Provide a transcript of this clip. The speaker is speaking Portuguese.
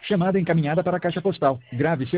Chamada encaminhada para a caixa postal. Grave seu